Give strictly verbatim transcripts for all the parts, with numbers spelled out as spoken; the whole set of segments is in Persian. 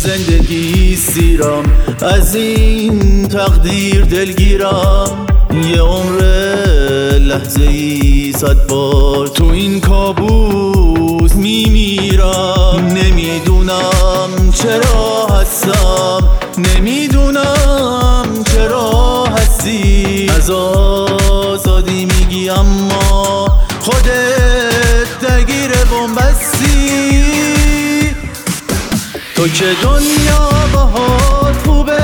زندگی سیرم، از این تقدیر دلگیرم. یه عمر لحظه ای صد بار تو این کابوس میمیرم. نمیدونم چرا هستم، نمیدونم چرا هستی. از آزادی میگی اما خودت درگیر بن‌بستی. تو که دنیا باهات خوبه،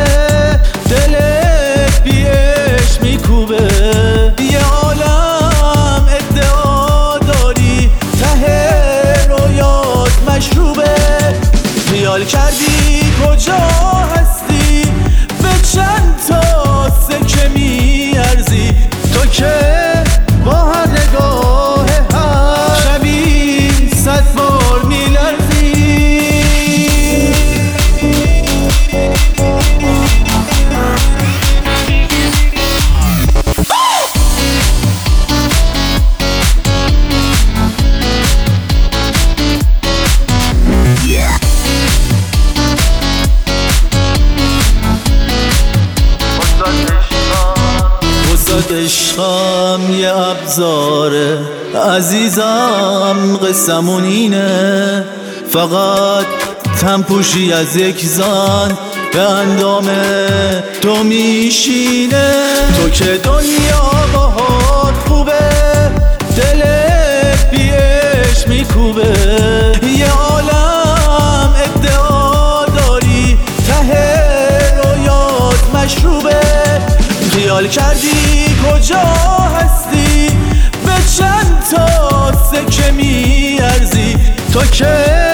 دلت بی عشق میکوبه. یه عالم ادعا داری، ته رویات مشروبه. خیال کردی کجا هستی، به چند تا سکه میارزی. تو که با هر نگاه هم شبی صد بار میلرزی. عشقم یه ابزاره عزیزم، قصمون اینه. فقط تنپوشی از یک زن به اندام تو میشینه. تو که دنیا باهات خوبه، دلت بی عشق میکوبه. یه عالم ادعا داری، ته رویات مشروبه. خیال کردی کجا هستی، به چند تا سکه میارزی. تو که